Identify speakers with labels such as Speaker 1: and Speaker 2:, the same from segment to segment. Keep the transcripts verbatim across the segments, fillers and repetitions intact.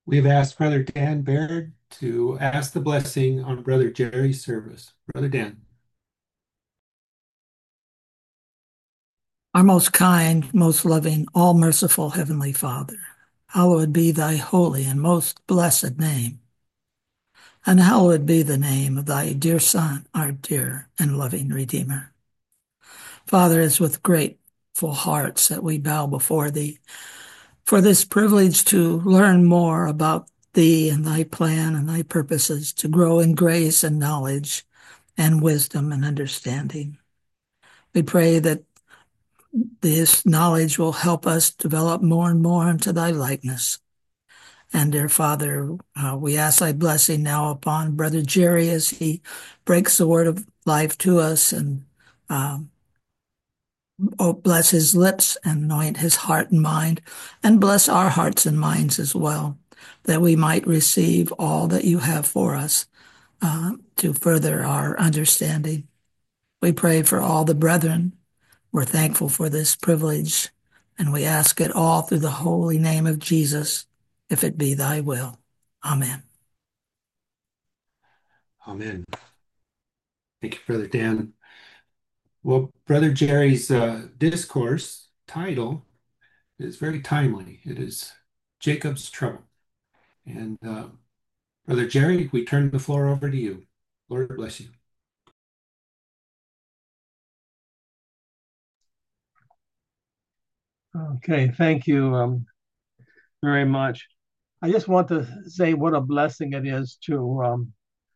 Speaker 1: We've asked Brother Dan Baird to ask the blessing on Brother Jerry's service. Brother Dan.
Speaker 2: Our most kind, most loving, all merciful Heavenly Father, hallowed be thy holy and most blessed name, and hallowed be the name of thy dear Son, our dear and loving Redeemer. Father, it's with grateful hearts that we bow before thee for this privilege to learn more about thee and thy plan and thy purposes, to grow in grace and knowledge and wisdom and understanding. We pray that this knowledge will help us develop more and more into thy likeness. And dear Father, uh, we ask thy blessing now upon Brother Jerry as he breaks the word of life to us, and um, oh, bless his lips and anoint his heart and mind, and bless our hearts and minds as well, that we might receive all that you have for us uh, to further our understanding. We pray for all the brethren. We're thankful for this privilege, and we ask it all through the holy name of Jesus, if it be thy will. Amen.
Speaker 1: Amen. Thank you, Brother Dan. Well, Brother Jerry's uh, discourse title is very timely. It is Jacob's Trouble. And uh, Brother Jerry, we turn the floor over to you. Lord bless you.
Speaker 3: Okay, thank you um, very much. I just want to say what a blessing it is to um,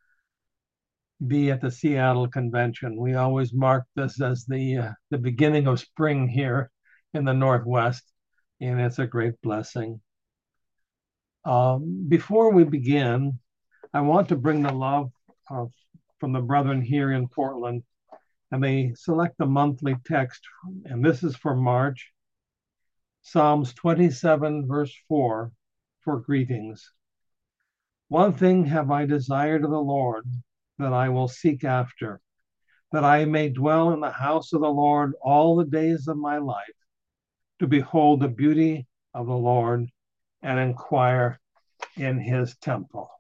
Speaker 3: be at the Seattle Convention. We always mark this as the uh, the beginning of spring here in the Northwest, and it's a great blessing. Um, before we begin, I want to bring the love of, from the brethren here in Portland, and they select the monthly text, and this is for March, Psalms twenty-seven, verse four, for greetings. One thing have I desired of the Lord, that I will seek after, that I may dwell in the house of the Lord all the days of my life, to behold the beauty of the Lord and inquire in his temple.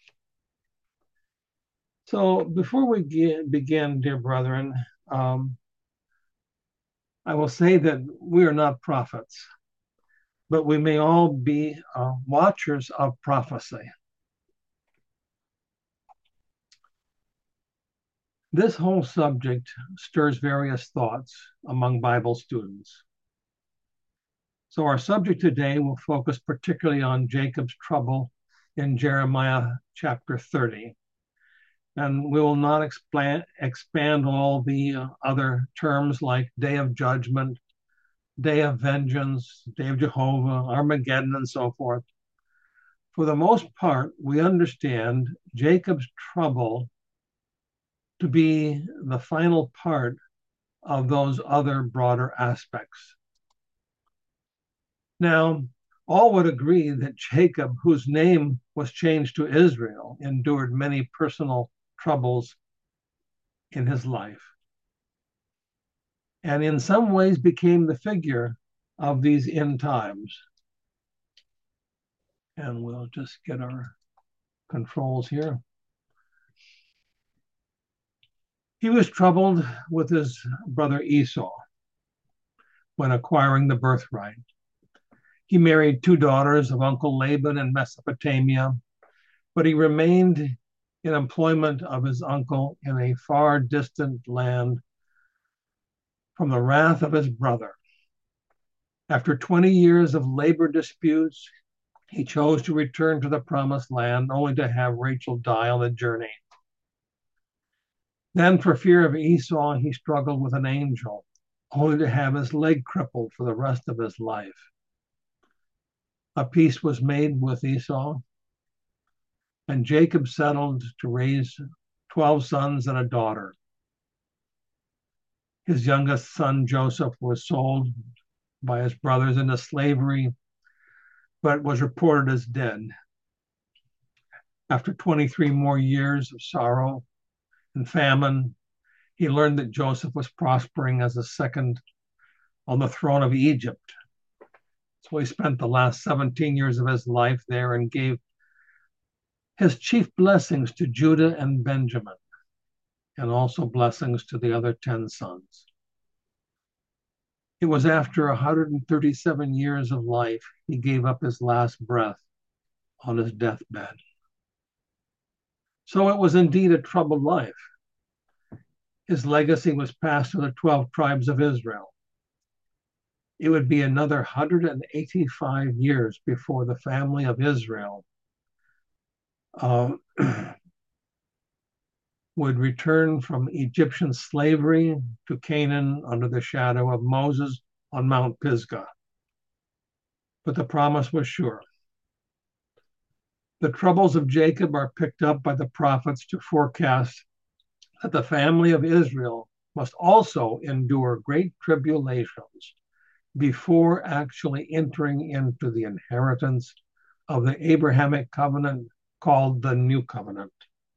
Speaker 3: So before we get, begin, dear brethren, um, I will say that we are not prophets, but we may all be uh, watchers of prophecy. This whole subject stirs various thoughts among Bible students. So our subject today will focus particularly on Jacob's trouble in Jeremiah chapter thirty. And we will not expand, expand all the uh, other terms like day of judgment, day of vengeance, day of Jehovah, Armageddon, and so forth. For the most part, we understand Jacob's trouble to be the final part of those other broader aspects. Now, all would agree that Jacob, whose name was changed to Israel, endured many personal troubles in his life, and in some ways became the figure of these end times. And we'll just get our controls here. He was troubled with his brother Esau when acquiring the birthright. He married two daughters of Uncle Laban in Mesopotamia, but he remained in employment of his uncle in a far distant land from the wrath of his brother. After twenty years of labor disputes, he chose to return to the promised land, only to have Rachel die on the journey. Then, for fear of Esau, he struggled with an angel, only to have his leg crippled for the rest of his life. A peace was made with Esau, and Jacob settled to raise twelve sons and a daughter. His youngest son, Joseph, was sold by his brothers into slavery, but was reported as dead. After twenty-three more years of sorrow and famine, he learned that Joseph was prospering as a second on the throne of Egypt. So he spent the last seventeen years of his life there and gave his chief blessings to Judah and Benjamin, and also blessings to the other ten sons. It was after one hundred thirty-seven years of life he gave up his last breath on his deathbed. So it was indeed a troubled life. His legacy was passed to the twelve tribes of Israel. It would be another one hundred eighty-five years before the family of Israel uh, would return from Egyptian slavery to Canaan under the shadow of Moses on Mount Pisgah. But the promise was sure. The troubles of Jacob are picked up by the prophets to forecast that the family of Israel must also endure great tribulations before actually entering into the inheritance of the Abrahamic covenant called the New Covenant.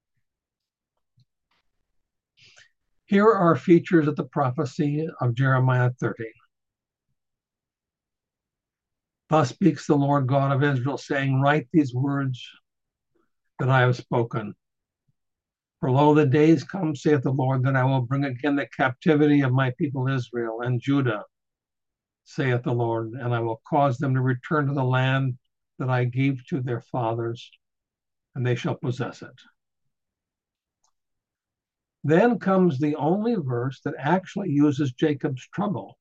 Speaker 3: Here are features of the prophecy of Jeremiah thirty. Thus speaks the Lord God of Israel, saying, write these words that I have spoken. For lo, the days come, saith the Lord, that I will bring again the captivity of my people Israel and Judah, saith the Lord, and I will cause them to return to the land that I gave to their fathers, and they shall possess it. Then comes the only verse that actually uses Jacob's trouble.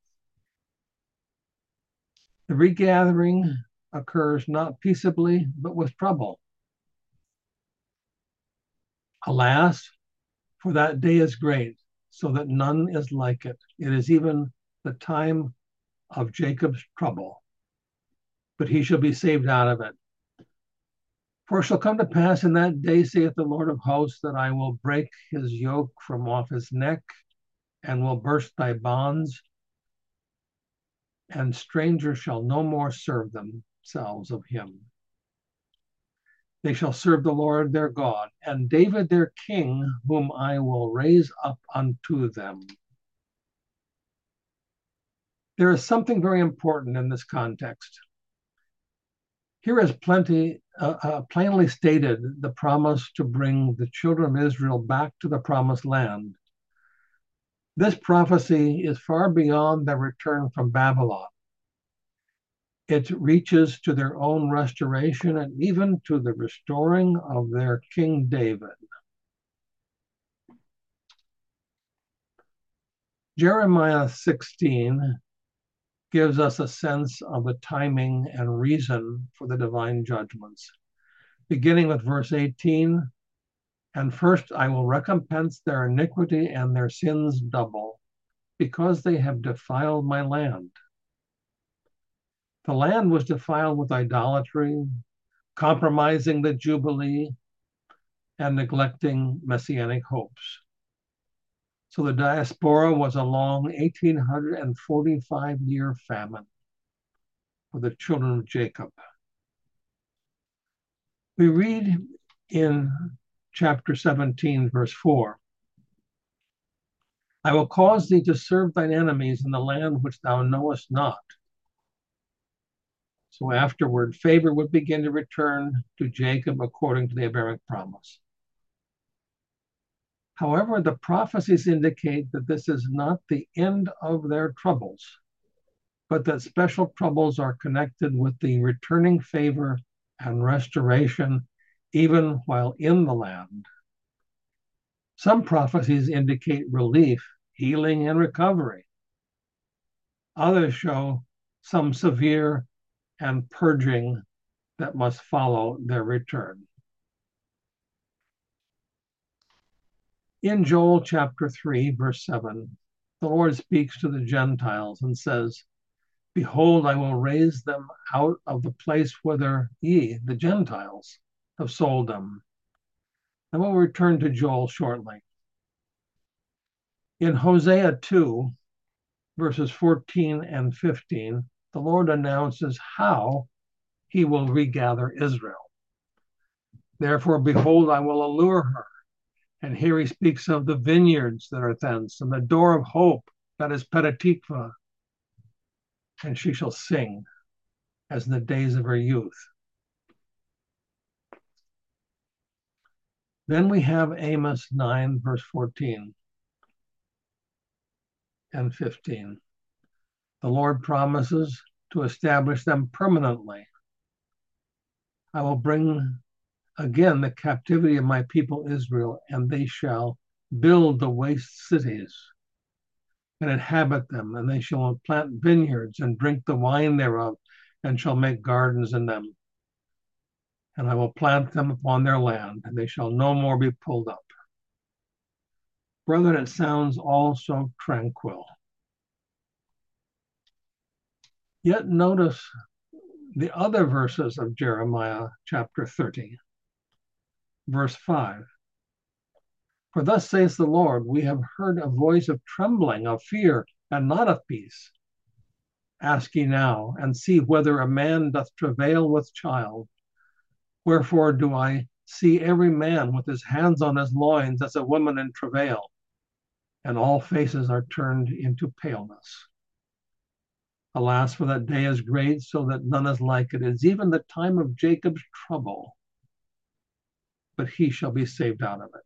Speaker 3: The regathering occurs not peaceably, but with trouble. Alas, for that day is great, so that none is like it. It is even the time of Jacob's trouble, but he shall be saved out of it. For it shall come to pass in that day, saith the Lord of hosts, that I will break his yoke from off his neck, and will burst thy bonds, and strangers shall no more serve themselves of him. They shall serve the Lord their God, and David their king, whom I will raise up unto them. There is something very important in this context. Here is plenty, uh, uh, plainly stated the promise to bring the children of Israel back to the promised land. This prophecy is far beyond their return from Babylon. It reaches to their own restoration and even to the restoring of their King David. Jeremiah sixteen gives us a sense of the timing and reason for the divine judgments. Beginning with verse eighteen, and first I will recompense their iniquity and their sins double, because they have defiled my land. The land was defiled with idolatry, compromising the Jubilee, and neglecting messianic hopes. So the diaspora was a long eighteen forty-five year famine for the children of Jacob. We read in chapter seventeen, verse four, I will cause thee to serve thine enemies in the land which thou knowest not. So afterward, favor would begin to return to Jacob according to the Abrahamic promise. However, the prophecies indicate that this is not the end of their troubles, but that special troubles are connected with the returning favor and restoration even while in the land. Some prophecies indicate relief, healing, and recovery. Others show some severe and purging that must follow their return. In Joel chapter three, verse seven, the Lord speaks to the Gentiles and says, behold, I will raise them out of the place whither ye, the Gentiles, have sold them. And we'll return to Joel shortly. In Hosea two, verses fourteen and fifteen, the Lord announces how he will regather Israel. Therefore, behold, I will allure her. And here he speaks of the vineyards that are thence, and the door of hope, that is Petah-tikva. And she shall sing as in the days of her youth. Then we have Amos nine, verse fourteen and fifteen. The Lord promises to establish them permanently. I will bring again the captivity of my people Israel, and they shall build the waste cities and inhabit them, and they shall plant vineyards and drink the wine thereof, and shall make gardens in them. And I will plant them upon their land, and they shall no more be pulled up. Brethren, it sounds all so tranquil. Yet notice the other verses of Jeremiah chapter thirty, verse five. For thus says the Lord, we have heard a voice of trembling, of fear, and not of peace. Ask ye now, and see whether a man doth travail with child. Wherefore do I see every man with his hands on his loins as a woman in travail, and all faces are turned into paleness. Alas, for that day is great, so that none is like it. It is even the time of Jacob's trouble, but he shall be saved out of it.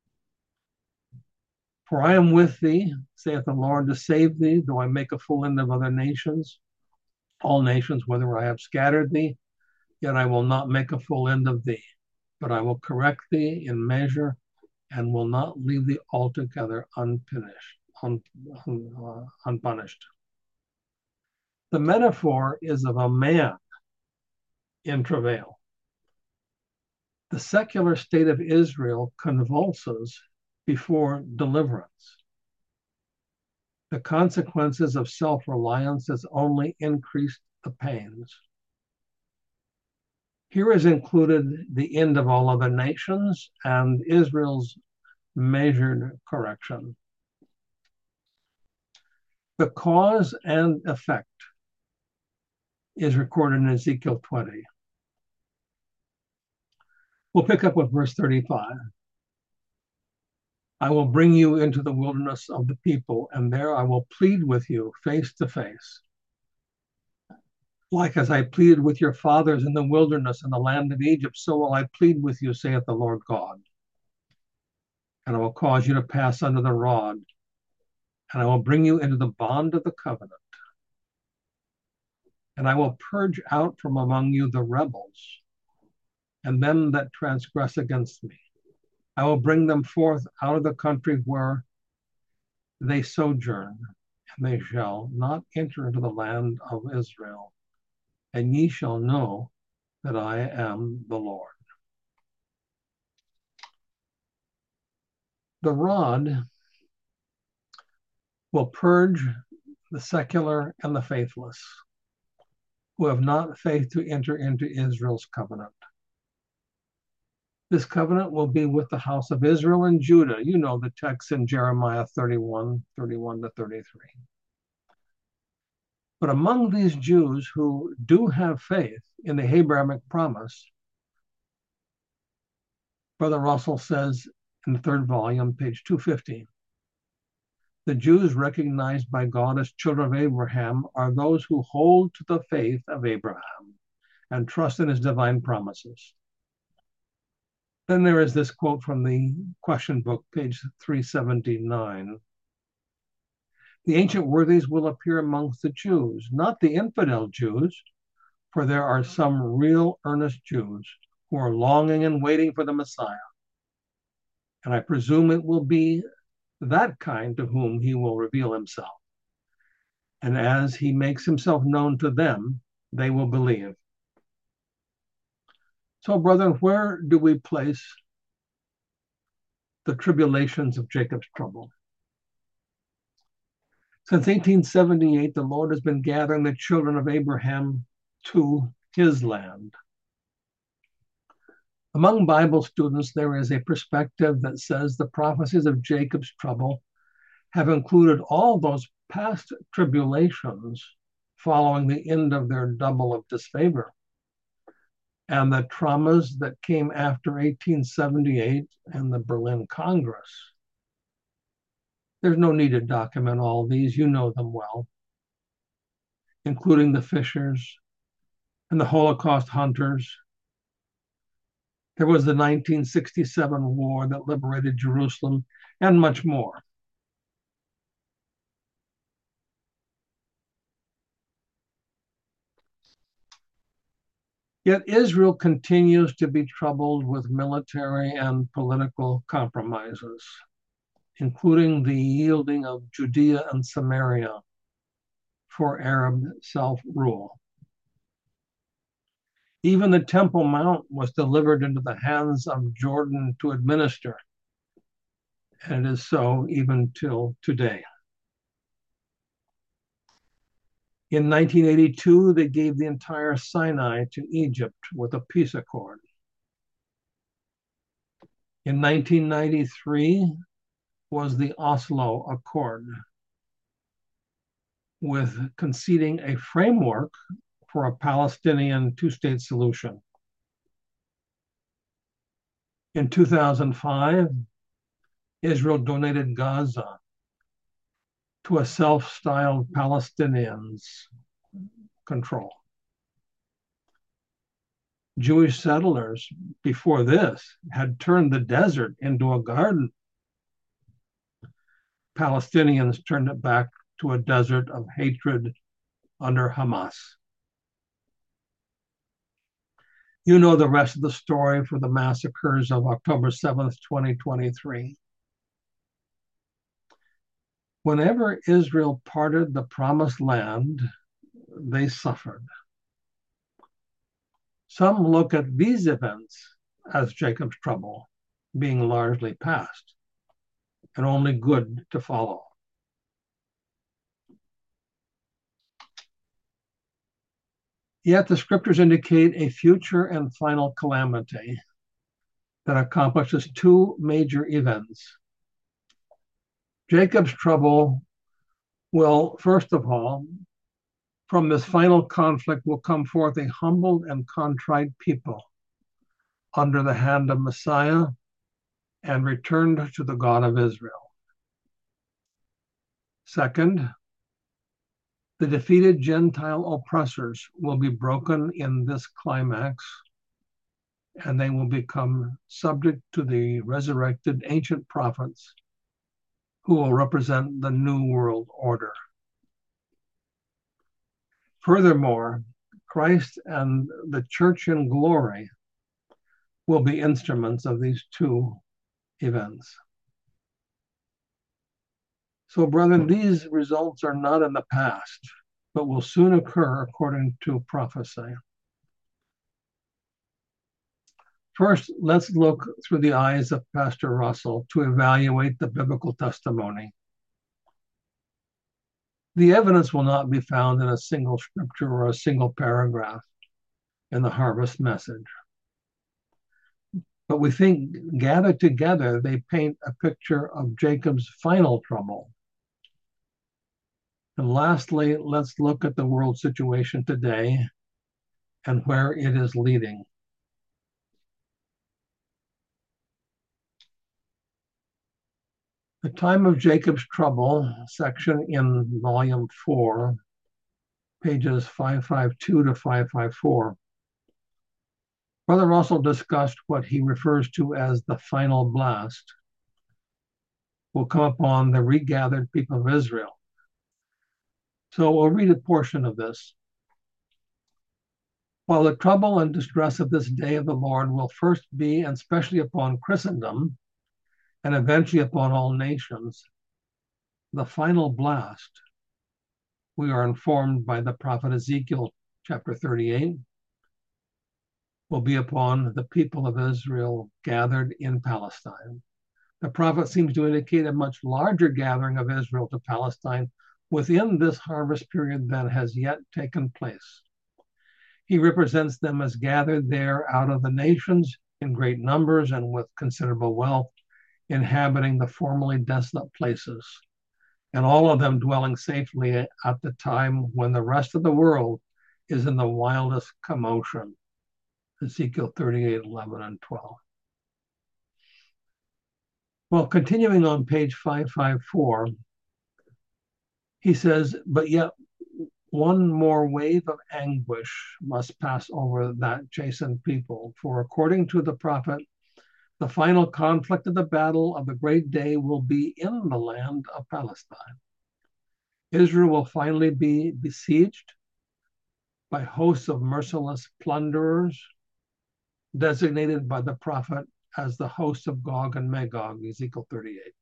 Speaker 3: For I am with thee, saith the Lord, to save thee, though I make a full end of other nations, all nations, whether I have scattered thee, yet I will not make a full end of thee, but I will correct thee in measure, and will not leave thee altogether unpunished. Un, un, uh, unpunished. The metaphor is of a man in travail. The secular state of Israel convulses before deliverance. The consequences of self-reliance has only increased the pains. Here is included the end of all other nations and Israel's measured correction. The cause and effect is recorded in Ezekiel twenty. We'll pick up with verse thirty-five. I will bring you into the wilderness of the people, and there I will plead with you face to face. Like as I pleaded with your fathers in the wilderness in the land of Egypt, so will I plead with you, saith the Lord God. And I will cause you to pass under the rod, and I will bring you into the bond of the covenant. And I will purge out from among you the rebels, and them that transgress against me. I will bring them forth out of the country where they sojourn, and they shall not enter into the land of Israel. And ye shall know that I am the Lord. The rod will purge the secular and the faithless, who have not faith to enter into Israel's covenant. This covenant will be with the house of Israel and Judah. You know the text in Jeremiah thirty-one, thirty-one to thirty-three. But among these Jews who do have faith in the Abrahamic promise, Brother Russell says in the third volume, page two fifteen, the Jews recognized by God as children of Abraham are those who hold to the faith of Abraham and trust in his divine promises. Then there is this quote from the question book, page three seventy-nine. The ancient worthies will appear amongst the Jews, not the infidel Jews, for there are some real earnest Jews who are longing and waiting for the Messiah. And I presume it will be that kind to whom he will reveal himself. And as he makes himself known to them, they will believe. So, brethren, where do we place the tribulations of Jacob's trouble? Since eighteen seventy-eight, the Lord has been gathering the children of Abraham to his land. Among Bible students, there is a perspective that says the prophecies of Jacob's trouble have included all those past tribulations following the end of their double of disfavor, and the traumas that came after eighteen seventy-eight and the Berlin Congress. There's no need to document all these. You know them well, including the Fishers and the Holocaust hunters, There was the nineteen sixty-seven war that liberated Jerusalem, and much more. Yet Israel continues to be troubled with military and political compromises, including the yielding of Judea and Samaria for Arab self-rule. Even the Temple Mount was delivered into the hands of Jordan to administer, and it is so even till today. In nineteen eighty-two, they gave the entire Sinai to Egypt with a peace accord. In nineteen ninety-three was the Oslo Accord, with conceding a framework for a Palestinian two-state solution. In two thousand five, Israel donated Gaza to a self-styled Palestinians control. Jewish settlers before this had turned the desert into a garden. Palestinians turned it back to a desert of hatred under Hamas. You know the rest of the story for the massacres of October seventh, twenty twenty-three. Whenever Israel parted the promised land, they suffered. Some look at these events as Jacob's trouble, being largely past, and only good to follow. Yet the scriptures indicate a future and final calamity that accomplishes two major events. Jacob's trouble will, first of all, from this final conflict will come forth a humbled and contrite people under the hand of Messiah and returned to the God of Israel. Second, the defeated Gentile oppressors will be broken in this climax, and they will become subject to the resurrected ancient prophets who will represent the new world order. Furthermore, Christ and the church in glory will be instruments of these two events. So, brethren, these results are not in the past, but will soon occur according to prophecy. First, let's look through the eyes of Pastor Russell to evaluate the biblical testimony. The evidence will not be found in a single scripture or a single paragraph in the harvest message. But we think gathered together, they paint a picture of Jacob's final trouble. And lastly, let's look at the world situation today and where it is leading. The Time of Jacob's Trouble section in volume four, pages five fifty-two to five fifty-four. Brother Russell discussed what he refers to as the final blast will come upon the regathered people of Israel. So we'll read a portion of this. While the trouble and distress of this day of the Lord will first be, and especially upon Christendom, and eventually upon all nations, the final blast, we are informed by the prophet Ezekiel chapter thirty-eight, will be upon the people of Israel gathered in Palestine. The prophet seems to indicate a much larger gathering of Israel to Palestine within this harvest period than has yet taken place. He represents them as gathered there out of the nations in great numbers and with considerable wealth, inhabiting the formerly desolate places, and all of them dwelling safely at the time when the rest of the world is in the wildest commotion. Ezekiel thirty-eight, eleven, and twelve. Well, continuing on page five fifty-four, he says, but yet one more wave of anguish must pass over that chastened people. For according to the prophet, the final conflict of the battle of the great day will be in the land of Palestine. Israel will finally be besieged by hosts of merciless plunderers, designated by the prophet as the host of Gog and Magog, Ezekiel thirty-eight.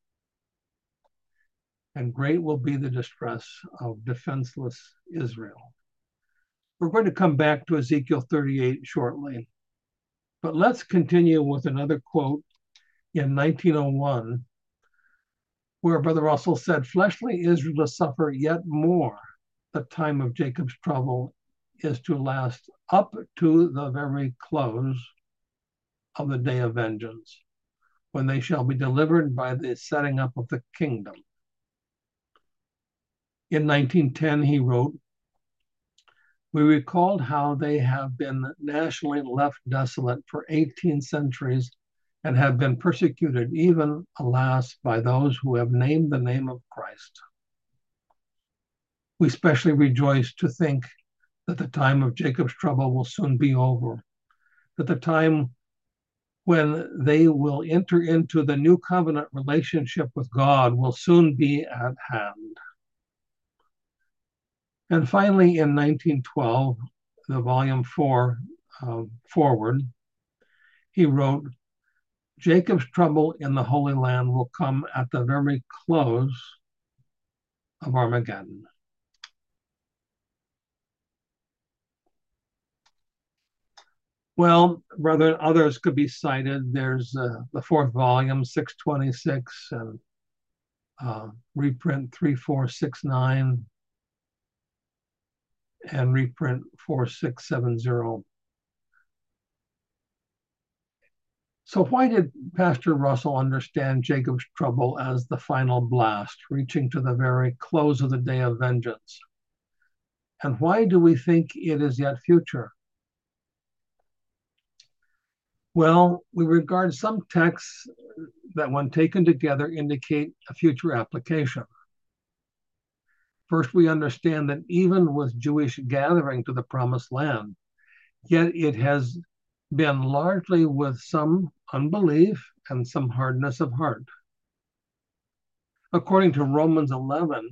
Speaker 3: And great will be the distress of defenseless Israel. We're going to come back to Ezekiel thirty-eight shortly, but let's continue with another quote in nineteen oh one, where Brother Russell said, fleshly Israel to suffer yet more. The time of Jacob's trouble is to last up to the very close of the day of vengeance, when they shall be delivered by the setting up of the kingdom. In nineteen ten, he wrote, we recalled how they have been nationally left desolate for eighteen centuries and have been persecuted, even, alas, by those who have named the name of Christ. We especially rejoice to think that the time of Jacob's trouble will soon be over, that the time when they will enter into the new covenant relationship with God will soon be at hand. And finally, in nineteen twelve, the volume four uh, forward, he wrote, Jacob's trouble in the Holy Land will come at the very close of Armageddon. Well, brethren, others could be cited. There's uh, the fourth volume, six twenty-six, and uh, reprint three four six nine, and reprint four six seven zero. So why did Pastor Russell understand Jacob's trouble as the final blast, reaching to the very close of the day of vengeance? And why do we think it is yet future? Well, we regard some texts that, when taken together, indicate a future application. First, we understand that even with Jewish gathering to the promised land, yet it has been largely with some unbelief and some hardness of heart. According to Romans eleven,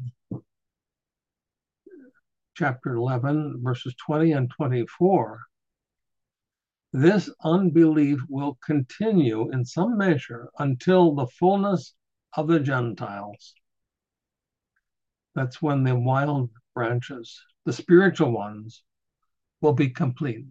Speaker 3: chapter eleven, verses twenty and twenty-four, this unbelief will continue in some measure until the fullness of the Gentiles. That's when the wild branches, the spiritual ones, will be complete.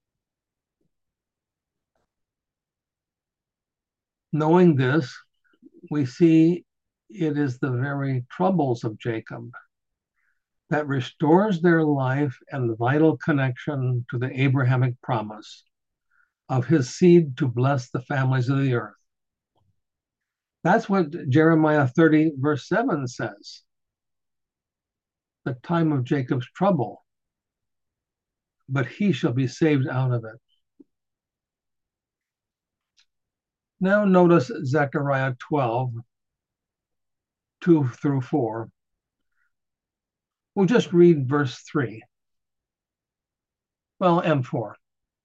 Speaker 3: Knowing this, we see it is the very troubles of Jacob that restores their life and the vital connection to the Abrahamic promise of his seed to bless the families of the earth. That's what Jeremiah thirty, verse seven says. The time of Jacob's trouble, but he shall be saved out of it. Now notice Zechariah twelve, two through four. We'll just read verse three. Well, M four.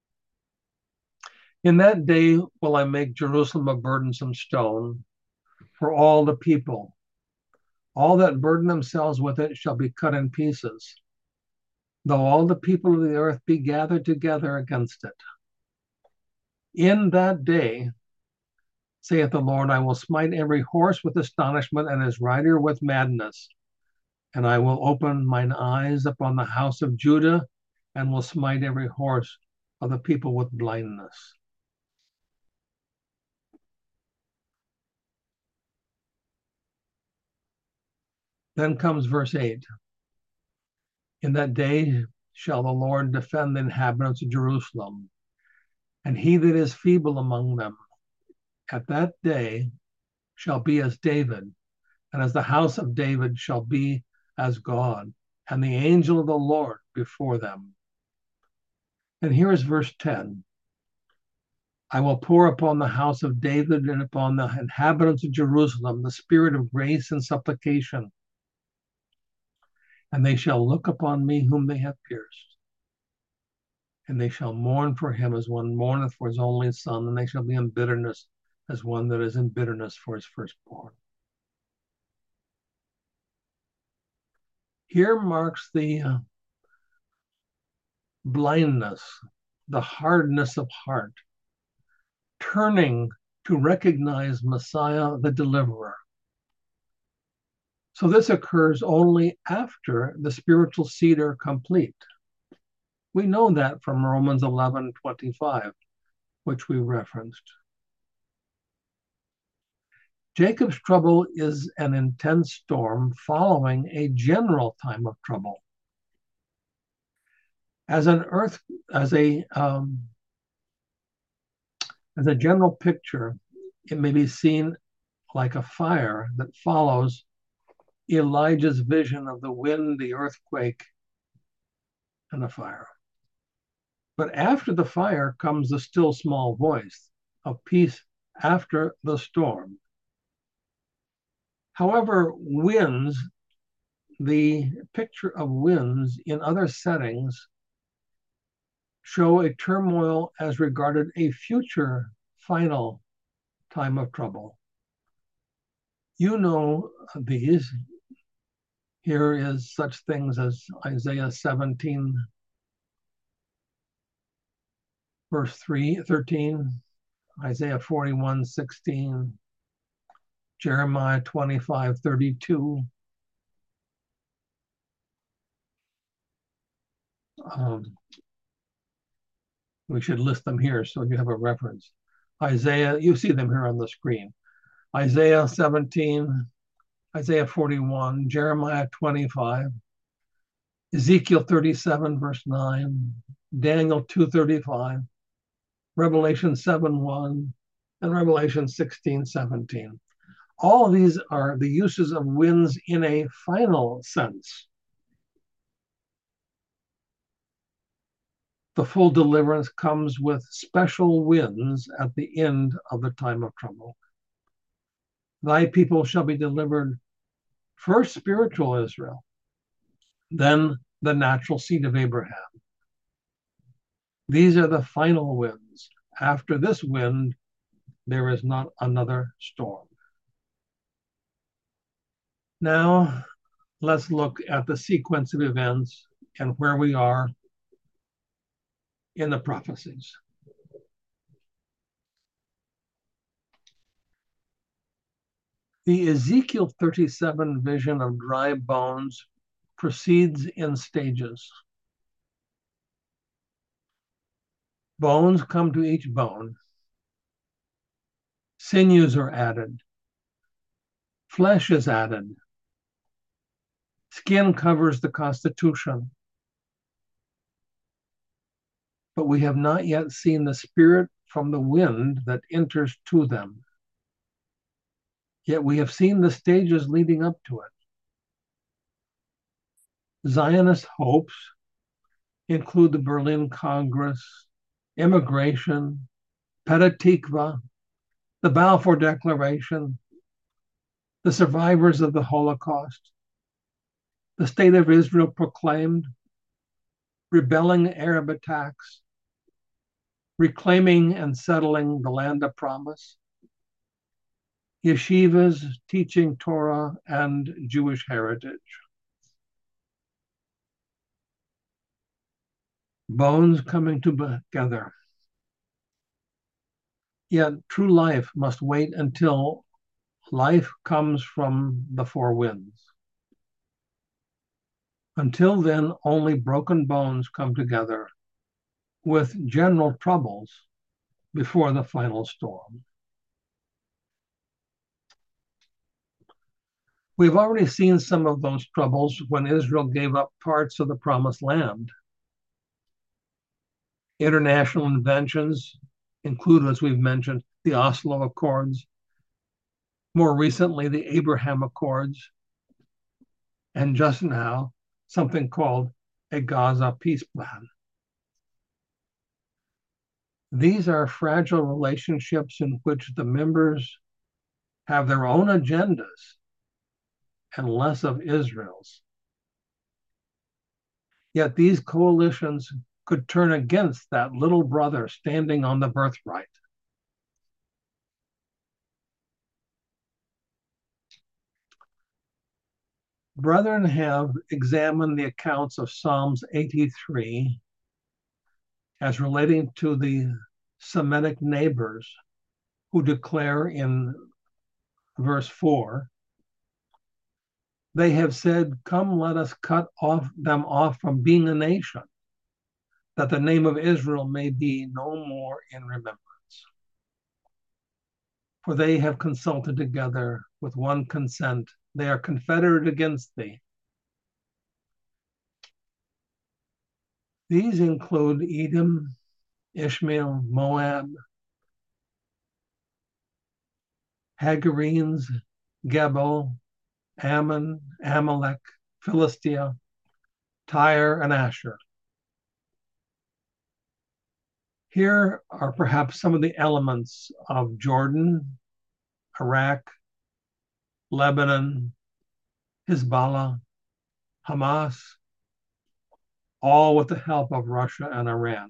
Speaker 3: In that day will I make Jerusalem a burdensome stone for all the people. All that burden themselves with it shall be cut in pieces, though all the people of the earth be gathered together against it. In that day, saith the Lord, I will smite every horse with astonishment and his rider with madness. And I will open mine eyes upon the house of Judah and will smite every horse of the people with blindness. Then comes verse eight. In that day shall the Lord defend the inhabitants of Jerusalem, and he that is feeble among them at that day shall be as David, and as the house of David shall be as God, and the angel of the Lord before them. And here is verse ten. I will pour upon the house of David and upon the inhabitants of Jerusalem the spirit of grace and supplication. And they shall look upon me whom they have pierced, and they shall mourn for him as one mourneth for his only son, and they shall be in bitterness as one that is in bitterness for his firstborn. Here marks the uh, blindness, the hardness of heart, turning to recognize Messiah the deliverer. So this occurs only after the spiritual seed are complete. We know that from Romans eleven twenty-five, which we referenced. Jacob's trouble is an intense storm following a general time of trouble. As an earth, as a um, as a general picture, it may be seen like a fire that follows Elijah's vision of the wind, the earthquake, and the fire. But after the fire comes the still small voice of peace after the storm. However, winds, the picture of winds in other settings show a turmoil as regarded a future final time of trouble. You know these. Here is such things as Isaiah seventeen, verse three, thirteen, Isaiah forty-one, sixteen, Jeremiah twenty-five, thirty-two. Um, we should list them here so you have a reference. Isaiah, you see them here on the screen. Isaiah seventeen, Isaiah forty-one, Jeremiah twenty-five, Ezekiel thirty-seven, verse nine, Daniel two thirty-five, Revelation seven one, and Revelation sixteen seventeen. All of these are the uses of winds in a final sense. The full deliverance comes with special winds at the end of the time of trouble. Thy people shall be delivered, first spiritual Israel, then the natural seed of Abraham. These are the final winds. After this wind, there is not another storm. Now, let's look at the sequence of events and where we are in the prophecies. The Ezekiel thirty-seven vision of dry bones proceeds in stages. Bones come to each bone. Sinews are added. Flesh is added. Skin covers the constitution. But we have not yet seen the spirit from the wind that enters to them. Yet we have seen the stages leading up to it. Zionist hopes include the Berlin Congress, immigration, Petah Tikva, the Balfour Declaration, the survivors of the Holocaust, the state of Israel proclaimed, rebelling Arab attacks, reclaiming and settling the land of promise, yeshivas teaching Torah and Jewish heritage. Bones coming together. Yet true life must wait until life comes from the four winds. Until then, only broken bones come together with general troubles before the final storm. We've already seen some of those troubles when Israel gave up parts of the promised land. International inventions include, as we've mentioned, the Oslo Accords, more recently, the Abraham Accords, and just now, something called a Gaza peace plan. These are fragile relationships in which the members have their own agendas and less of Israel's. Yet these coalitions could turn against that little brother standing on the birthright. Brethren have examined the accounts of Psalms eighty-three as relating to the Semitic neighbors who declare in verse four, they have said, come, let us cut off them off from being a nation, that the name of Israel may be no more in remembrance. For they have consulted together with one consent. They are confederate against thee. These include Edom, Ishmael, Moab, Hagarenes, Gebal, Ammon, Amalek, Philistia, Tyre, and Asher. Here are perhaps some of the elements of Jordan, Iraq, Lebanon, Hezbollah, Hamas, all with the help of Russia and Iran.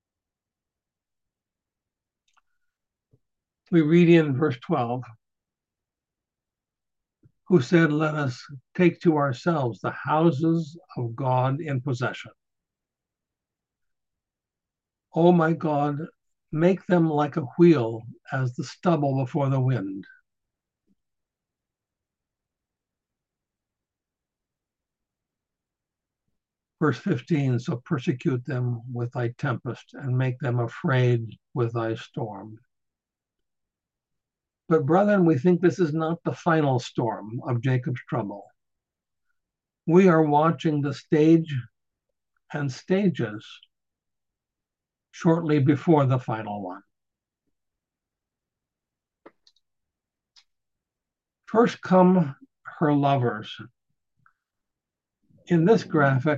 Speaker 3: We read in verse twelve, who said, let us take to ourselves the houses of God in possession. O my God, make them like a wheel as the stubble before the wind. Verse fifteen, so persecute them with thy tempest and make them afraid with thy storm. But brethren, we think this is not the final storm of Jacob's trouble. We are watching the stage and stages shortly before the final one. First come her lovers. In this graphic,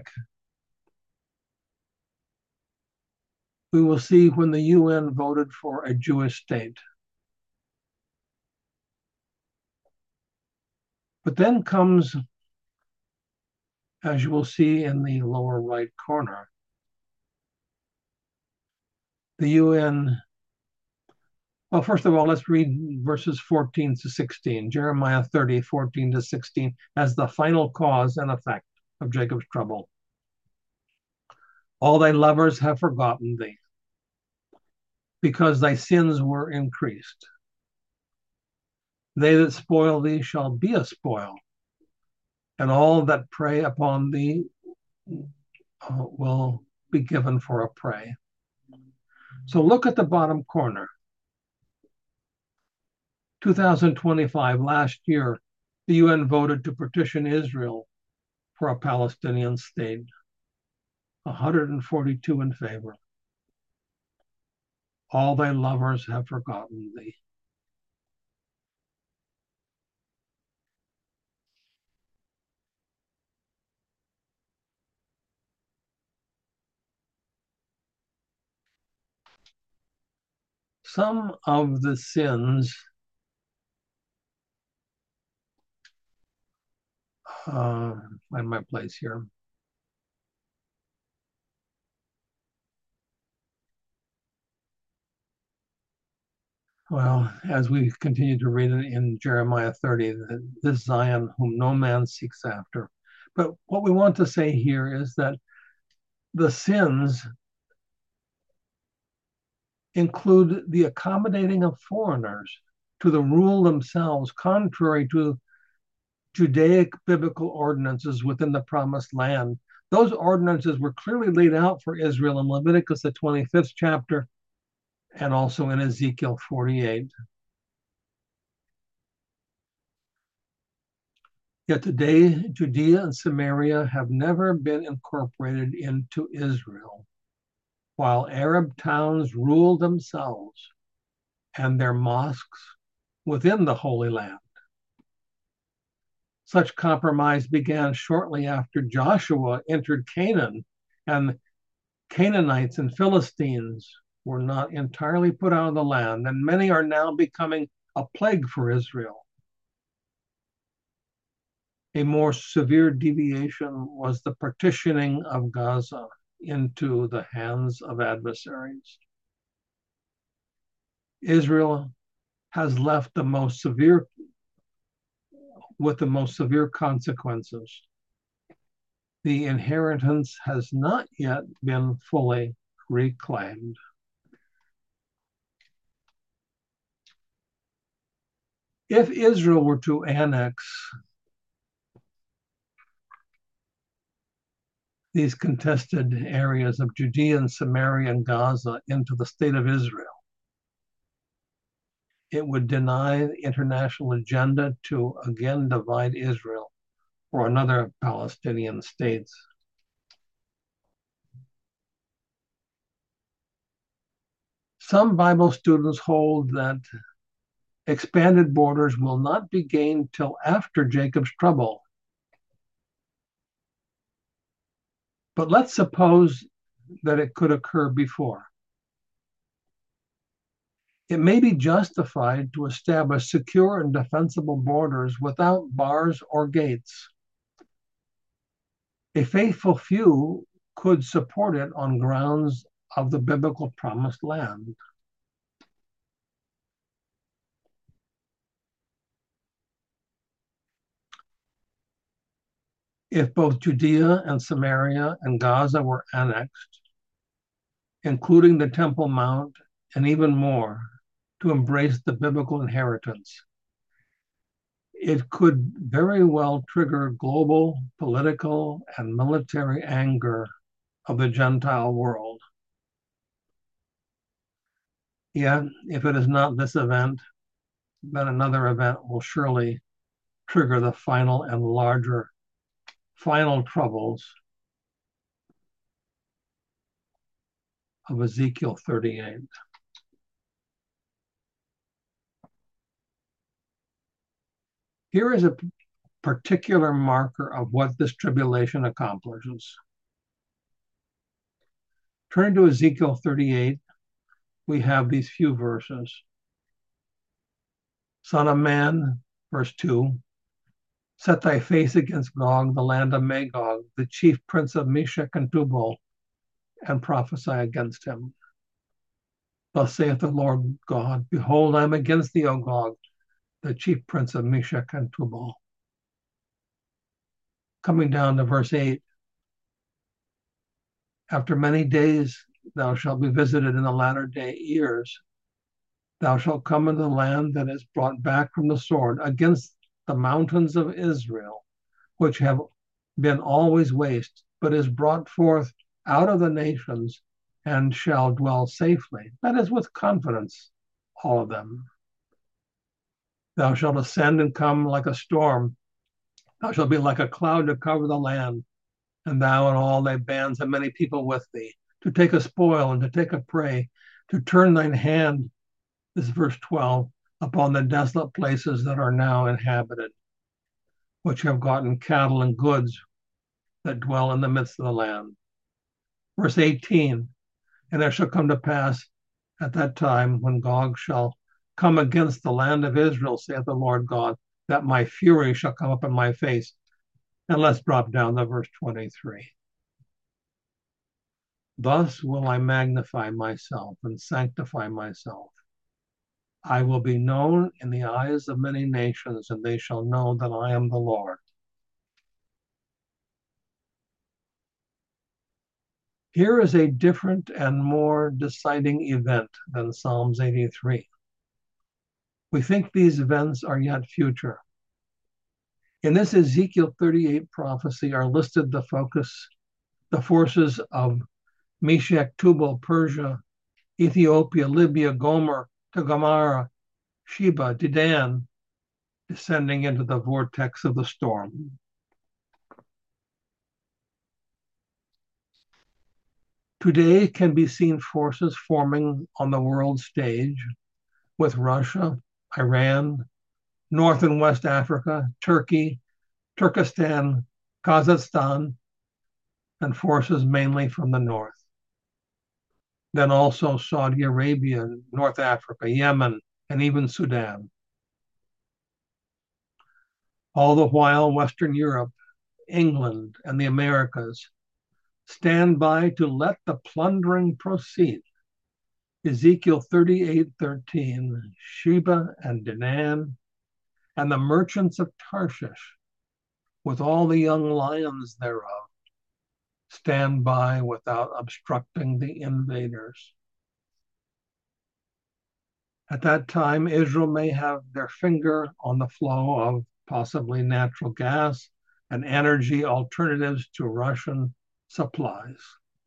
Speaker 3: we will see when the U N voted for a Jewish state. But then comes, as you will see in the lower right corner, the U N. Well, first of all, let's read verses fourteen to sixteen, Jeremiah thirty, fourteen to sixteen, as the final cause and effect of Jacob's trouble. All thy lovers have forgotten thee, because thy sins were increased. They that spoil thee shall be a spoil, and all that prey upon thee uh, will be given for a prey. So look at the bottom corner. two thousand twenty-five, last year, the U N voted to petition Israel for a Palestinian state. one hundred forty-two in favor. All thy lovers have forgotten thee. Some of the sins uh, find my place here. Well, as we continue to read it in Jeremiah thirty, this Zion whom no man seeks after. But what we want to say here is that the sins include the accommodating of foreigners to the rule themselves, contrary to Judaic biblical ordinances within the promised land. Those ordinances were clearly laid out for Israel in Leviticus, the twenty-fifth chapter, and also in Ezekiel forty-eight. Yet today, Judea and Samaria have never been incorporated into Israel, while Arab towns ruled themselves and their mosques within the Holy Land. Such compromise began shortly after Joshua entered Canaan, and Canaanites and Philistines were not entirely put out of the land, and many are now becoming a plague for Israel. A more severe deviation was the partitioning of Gaza into the hands of adversaries. Israel has left the most severe with the most severe consequences. The inheritance has not yet been fully reclaimed. If Israel were to annex these contested areas of Judea and Samaria and Gaza into the state of Israel, it would deny the international agenda to again divide Israel or another Palestinian states. Some Bible students hold that expanded borders will not be gained till after Jacob's trouble. But let's suppose that it could occur before. It may be justified to establish secure and defensible borders without bars or gates. A faithful few could support it on grounds of the biblical promised land. If both Judea and Samaria and Gaza were annexed, including the Temple Mount and even more, to embrace the biblical inheritance, it could very well trigger global political and military anger of the Gentile world. Yet, if it is not this event, then another event will surely trigger the final and larger final troubles of Ezekiel thirty-eight. Here is a particular marker of what this tribulation accomplishes. Turning to Ezekiel thirty-eight, we have these few verses. Son of man, verse two, set thy face against Gog, the land of Magog, the chief prince of Meshech and Tubal, and prophesy against him. Thus saith the Lord God, behold, I am against thee, O Gog, the chief prince of Meshech and Tubal. Coming down to verse eight, after many days thou shalt be visited in the latter day years. Thou shalt come into the land that is brought back from the sword against the mountains of Israel, which have been always waste, but is brought forth out of the nations and shall dwell safely. That is with confidence, all of them. Thou shalt ascend and come like a storm. Thou shalt be like a cloud to cover the land, and thou and all thy bands and many people with thee, to take a spoil and to take a prey, to turn thine hand, this is verse twelve, upon the desolate places that are now inhabited, which have gotten cattle and goods that dwell in the midst of the land. Verse eighteen, and it shall come to pass at that time when Gog shall come against the land of Israel, saith the Lord God, that my fury shall come up in my face. And let's drop down to verse twenty-three. Thus will I magnify myself and sanctify myself. I will be known in the eyes of many nations, and they shall know that I am the Lord. Here is a different and more deciding event than Psalms eighty-three. We think these events are yet future. In this Ezekiel thirty-eight prophecy are listed the focus, the forces of Meshech, Tubal, Persia, Ethiopia, Libya, Gomer, Togarmah, Sheba, Dedan, descending into the vortex of the storm. Today can be seen forces forming on the world stage with Russia, Iran, North and West Africa, Turkey, Turkestan, Kazakhstan, and forces mainly from the north. Then also Saudi Arabia, North Africa, Yemen, and even Sudan. All the while, Western Europe, England, and the Americas stand by to let the plundering proceed. Ezekiel thirty-eight thirteen, Sheba and Dedan, and the merchants of Tarshish, with all the young lions thereof, stand by without obstructing the invaders. At that time, Israel may have their finger on the flow of possibly natural gas and energy alternatives to Russian supplies.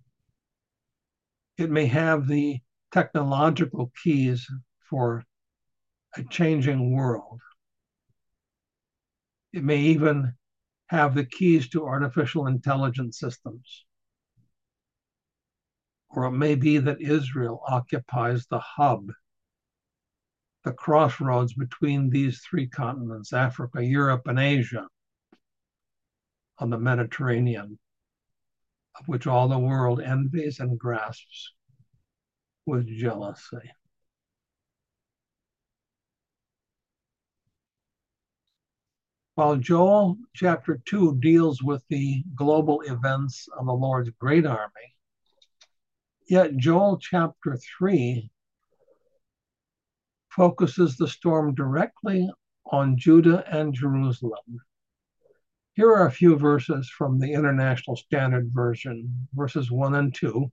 Speaker 3: It may have the technological keys for a changing world. It may even have the keys to artificial intelligence systems. Or it may be that Israel occupies the hub, the crossroads between these three continents, Africa, Europe, and Asia, on the Mediterranean, of which all the world envies and grasps with jealousy. While Joel chapter two deals with the global events of the Lord's great army, yet Joel chapter three focuses the storm directly on Judah and Jerusalem. Here are a few verses from the International Standard Version, verses one and two.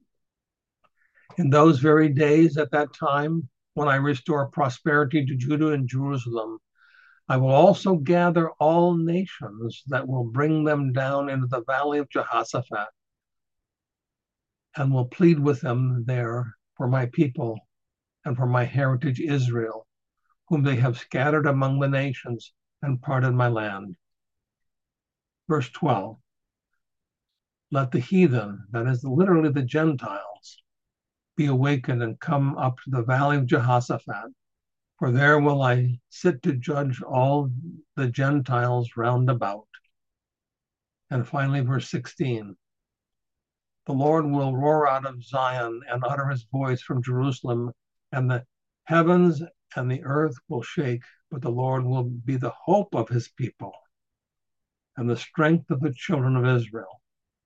Speaker 3: In those very days at that time, when I restore prosperity to Judah and Jerusalem, I will also gather all nations that will bring them down into the valley of Jehoshaphat and will plead with them there for my people and for my heritage Israel, whom they have scattered among the nations and parted my land. Verse twelve, let the heathen, that is literally the Gentiles, be awakened and come up to the valley of Jehoshaphat, for there will I sit to judge all the Gentiles round about. And finally, verse sixteen, the Lord will roar out of Zion and utter his voice from Jerusalem, and the heavens and the earth will shake, but the Lord will be the hope of his people and the strength of the children of Israel.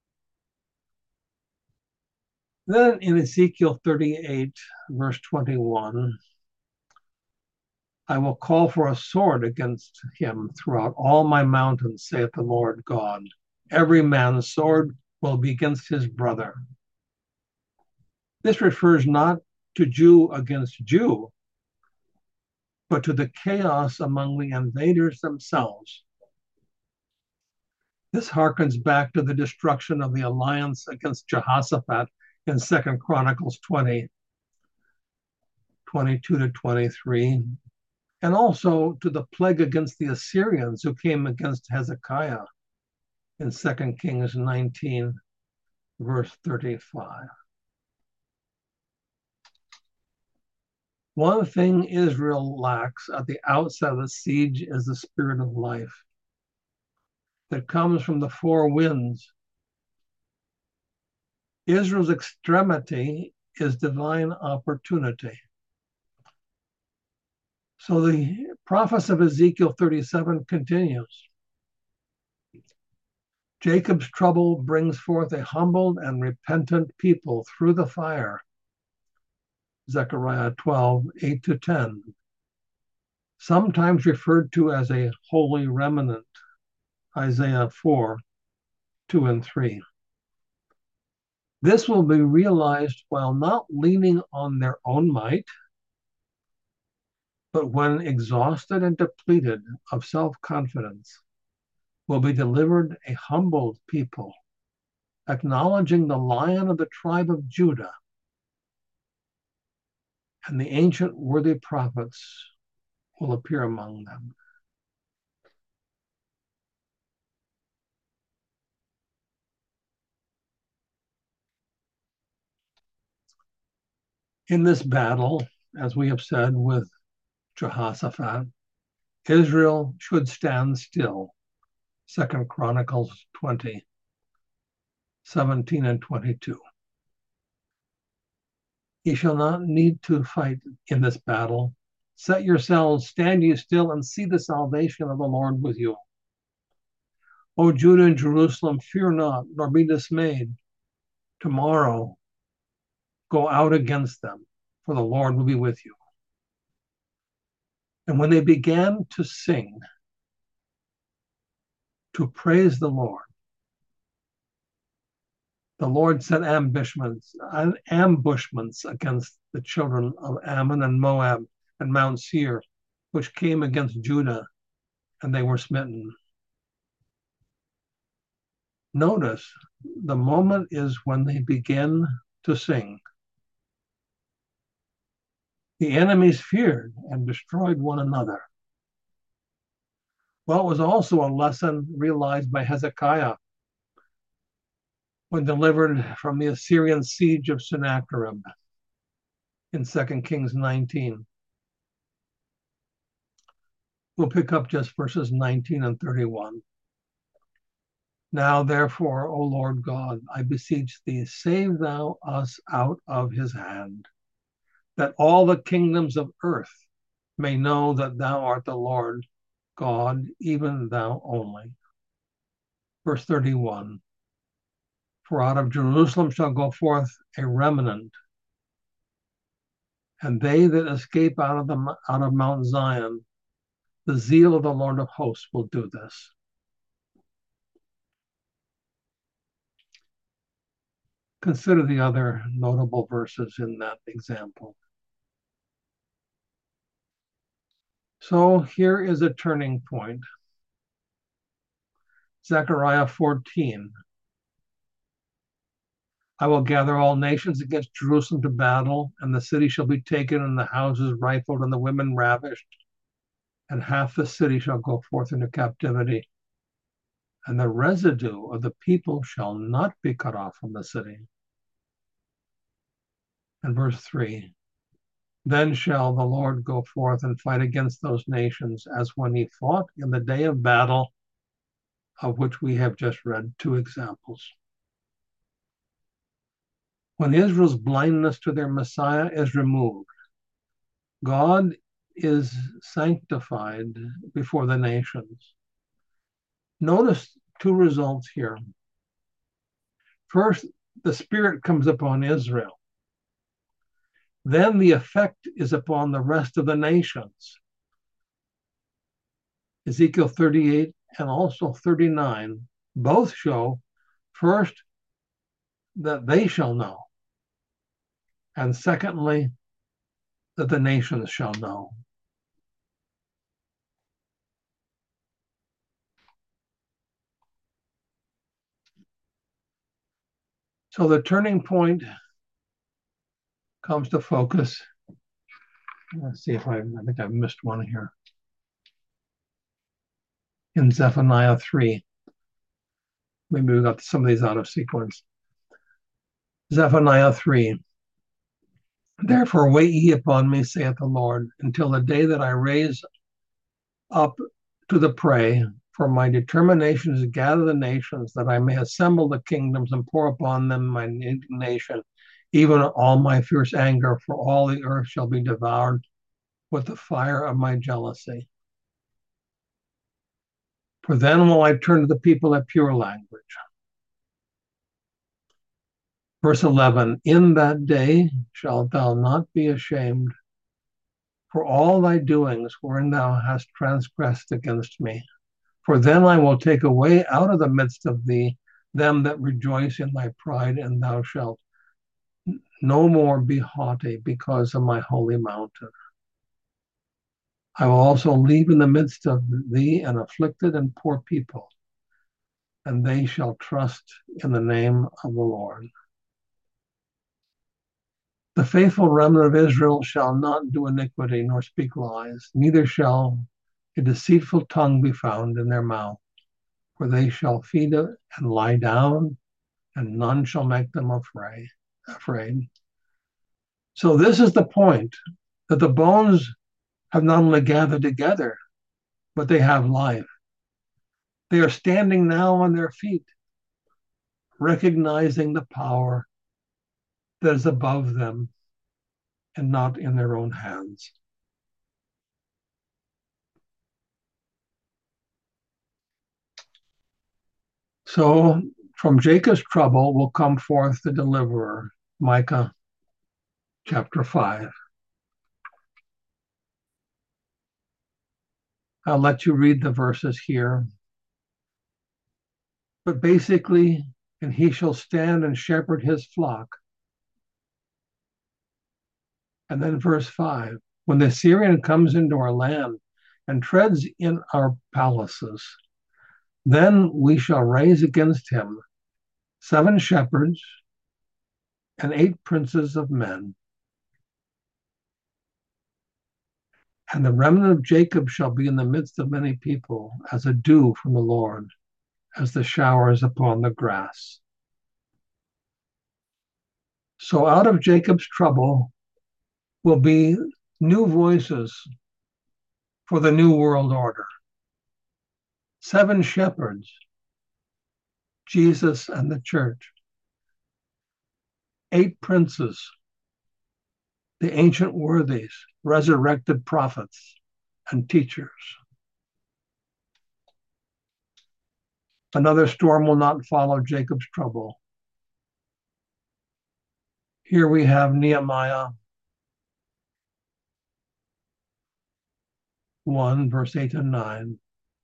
Speaker 3: Then in Ezekiel thirty-eight, verse twenty-one, I will call for a sword against him throughout all my mountains, saith the Lord God. Every man's sword will be against his brother. This refers not to Jew against Jew, but to the chaos among the invaders themselves. This harkens back to the destruction of the alliance against Jehoshaphat in Second Chronicles twenty, twenty-two to twenty-three, and also to the plague against the Assyrians who came against Hezekiah in Second Kings nineteen, verse thirty-five. One thing Israel lacks at the outset of the siege is the spirit of life that comes from the four winds. Israel's extremity is divine opportunity. So the prophecy of Ezekiel thirty-seven continues. Jacob's trouble brings forth a humbled and repentant people through the fire. Zechariah twelve, eight to ten. Sometimes referred to as a holy remnant. Isaiah four, two and three. This will be realized while not leaning on their own might, but when exhausted and depleted of self-confidence, will be delivered a humbled people, acknowledging the Lion of the tribe of Judah, and the ancient worthy prophets will appear among them. In this battle, as we have said with Jehoshaphat, Israel should stand still. Second Chronicles twenty, seventeen and twenty-two. He shall not need to fight in this battle, Set yourselves, stand ye still, and see the salvation of the Lord with you. O Judah and Jerusalem, fear not, nor be dismayed. Tomorrow go out against them, for the Lord will be with you. And when they began to sing, to praise the Lord, the Lord set ambushments, ambushments against the children of Ammon and Moab and Mount Seir, which came against Judah, and they were smitten. Notice the moment is when they begin to sing. The enemies feared and destroyed one another. Well, it was also a lesson realized by Hezekiah when delivered from the Assyrian siege of Sennacherib in Second Kings nineteen. We'll pick up just verses nineteen and thirty-one. Now, therefore, O Lord God, I beseech thee, save thou us out of his hand, that all the kingdoms of earth may know that thou art the Lord God, even thou only. Verse thirty-one. For out of Jerusalem shall go forth a remnant, and they that escape out of the out of Mount Zion, the zeal of the Lord of hosts will do this. Consider the other notable verses in that example. So here is a turning point. Zechariah fourteen. I will gather all nations against Jerusalem to battle, and the city shall be taken, and the houses rifled, and the women ravished, and half the city shall go forth into captivity, and the residue of the people shall not be cut off from the city. And verse three, then shall the Lord go forth and fight against those nations as when he fought in the day of battle, of which we have just read two examples. When Israel's blindness to their Messiah is removed, God is sanctified before the nations. Notice two results here. First, the Spirit comes upon Israel. Then the effect is upon the rest of the nations. Ezekiel thirty-eight and also thirty-nine both show, first, that they shall know, and secondly, that the nations shall know. So the turning point comes to focus. Let's see if I, I think I've missed one here. In Zephaniah three. Maybe we got some of these out of sequence. Zephaniah three. Therefore wait ye upon me, saith the Lord, until the day that I raise up to the prey, for my determination is to gather the nations, that I may assemble the kingdoms and pour upon them my indignation, even all my fierce anger, for all the earth shall be devoured with the fire of my jealousy. For then will I turn to the people a pure language. Verse eleven, in that day shalt thou not be ashamed for all thy doings wherein thou hast transgressed against me. For then I will take away out of the midst of thee them that rejoice in thy pride, and thou shalt no more be haughty because of my holy mountain. I will also leave in the midst of thee an afflicted and poor people, and they shall trust in the name of the Lord. The faithful remnant of Israel shall not do iniquity nor speak lies, neither shall a deceitful tongue be found in their mouth, for they shall feed it and lie down, and none shall make them afraid. afraid. So this is the point, that the bones have not only gathered together, but they have life. They are standing now on their feet, recognizing the power that is above them and not in their own hands. So from Jacob's trouble will come forth the deliverer, Micah chapter five. I'll let you read the verses here. But basically, and he shall stand and shepherd his flock. And then verse five, when the Syrian comes into our land and treads in our palaces, then we shall raise against him seven shepherds and eight princes of men. And the remnant of Jacob shall be in the midst of many people, as a dew from the Lord, as the showers upon the grass. So out of Jacob's trouble will be new voices for the new world order. Seven shepherds, Jesus and the church. Eight princes, the ancient worthies, resurrected prophets and teachers. Another storm will not follow Jacob's trouble. Here we have Nehemiah one, verse eight and nine.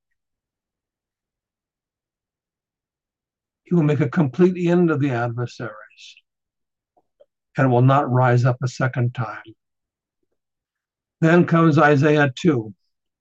Speaker 3: He will make a complete end of the adversaries and will not rise up a second time. Then comes Isaiah two.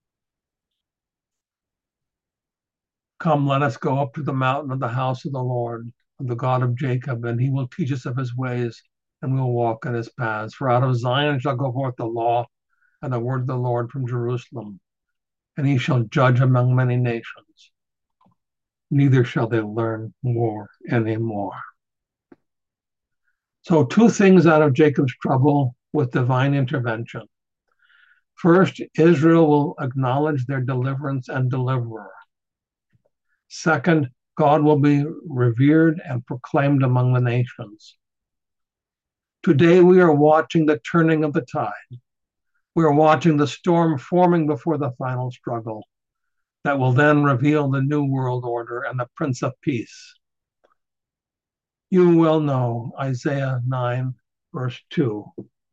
Speaker 3: Come, let us go up to the mountain of the house of the Lord, of the God of Jacob, and he will teach us of his ways, and we will walk in his paths. For out of Zion shall go forth the law and the word of the Lord from Jerusalem, and he shall judge among many nations. Neither shall they learn war anymore. So, two things out of Jacob's trouble with divine intervention. First, Israel will acknowledge their deliverance and deliverer. Second, God will be revered and proclaimed among the nations. Today, we are watching the turning of the tide. We are watching the storm forming before the final struggle that will then reveal the new world order and the Prince of Peace. You well know Isaiah nine, verse two.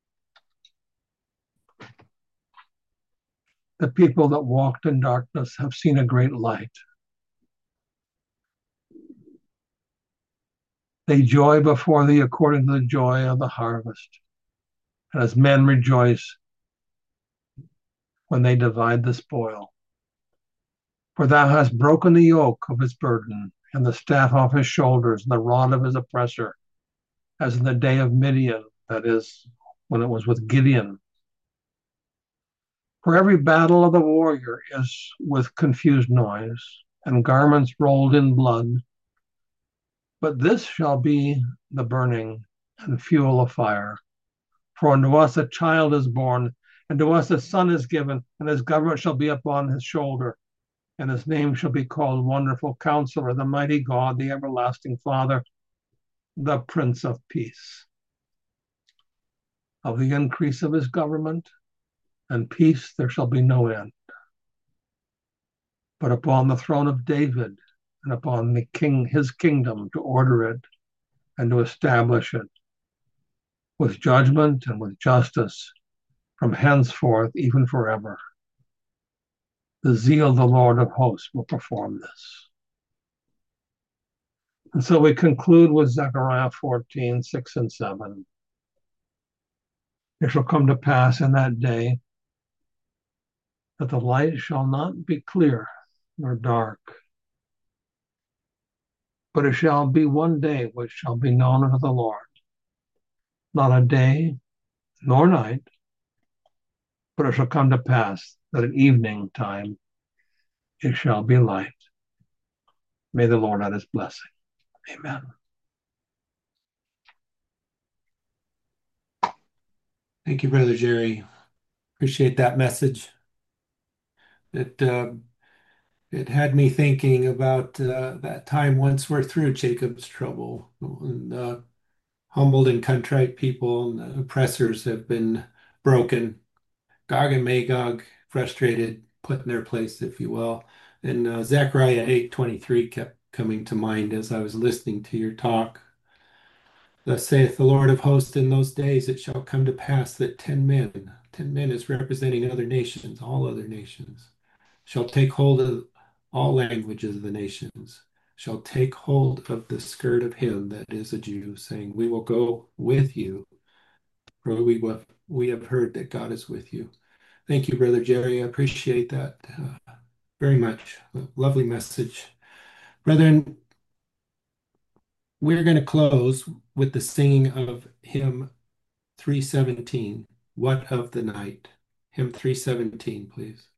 Speaker 3: The people that walked in darkness have seen a great light. They joy before thee according to the joy of the harvest, and as men rejoice when they divide the spoil. For thou hast broken the yoke of his burden, and the staff off his shoulders, and the rod of his oppressor, as in the day of Midian, that is, when it was with Gideon. For every battle of the warrior is with confused noise, and garments rolled in blood. But this shall be the burning and fuel of fire. For unto us a child is born, and to us a son is given, and his government shall be upon his shoulder. And his name shall be called Wonderful Counselor, the Mighty God, the Everlasting Father, the Prince of Peace. Of the increase of his government and peace there shall be no end. But upon the throne of David and upon the king, his kingdom, to order it and to establish it with judgment and with justice from henceforth, even forever. The zeal of the Lord of hosts will perform this. And so we conclude with Zechariah fourteen, six and seven. It shall come to pass in that day that the light shall not be clear nor dark, but it shall be one day which shall be known unto the Lord, not a day nor night, but it shall come to pass that at evening time it shall be light. May the Lord add his blessing. Amen.
Speaker 1: Thank you, Brother Jerry. Appreciate that message. It uh, it had me thinking about uh, that time once we're through Jacob's trouble, and uh, humbled and contrite people and the oppressors have been broken. Gog and Magog, frustrated, put in their place, if you will. And uh, Zechariah eight twenty-three kept coming to mind as I was listening to your talk. Thus saith the Lord of hosts, in those days it shall come to pass that ten men, ten men is representing other nations, all other nations, shall take hold of all languages of the nations, shall take hold of the skirt of him that is a Jew, saying, we will go with you, for we have, we have heard that God is with you. Thank you, Brother Jerry. I appreciate that uh, very much. A lovely message. Brethren, we're going to close with the singing of hymn three seventeen, What of the Night? Hymn three seventeen, please.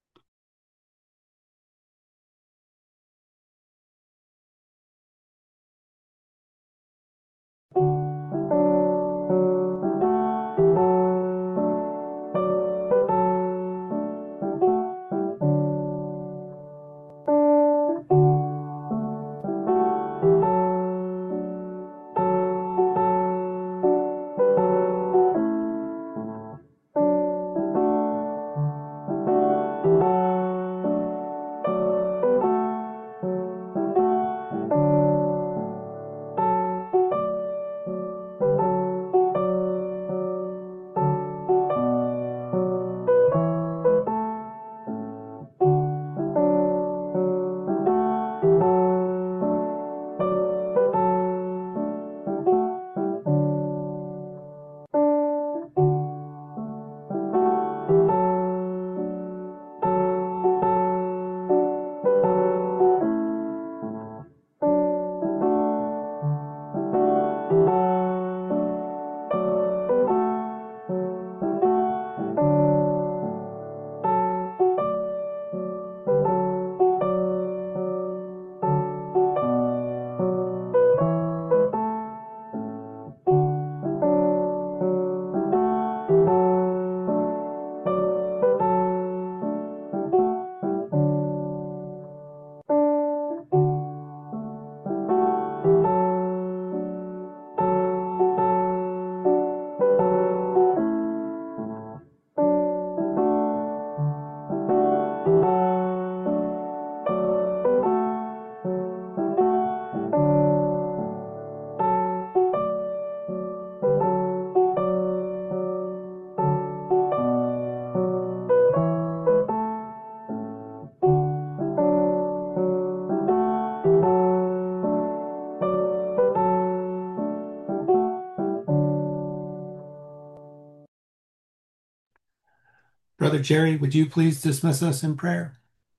Speaker 1: Brother Jerry, would you please dismiss us in prayer?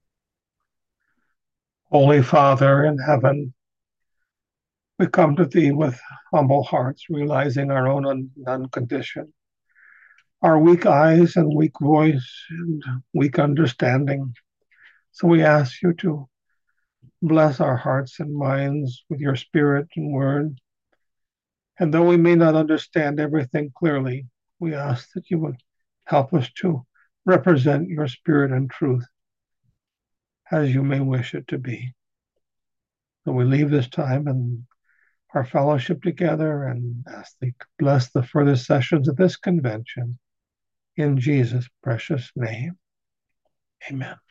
Speaker 3: Holy Father in heaven, we come to thee with humble hearts, realizing our own undone condition, our weak eyes and weak voice and weak understanding. So we ask you to bless our hearts and minds with your spirit and word. And though we may not understand everything clearly, we ask that you would help us to represent your spirit and truth as you may wish it to be. So we leave this time and our fellowship together and ask thee to bless the further sessions of this convention. In Jesus' precious name, amen.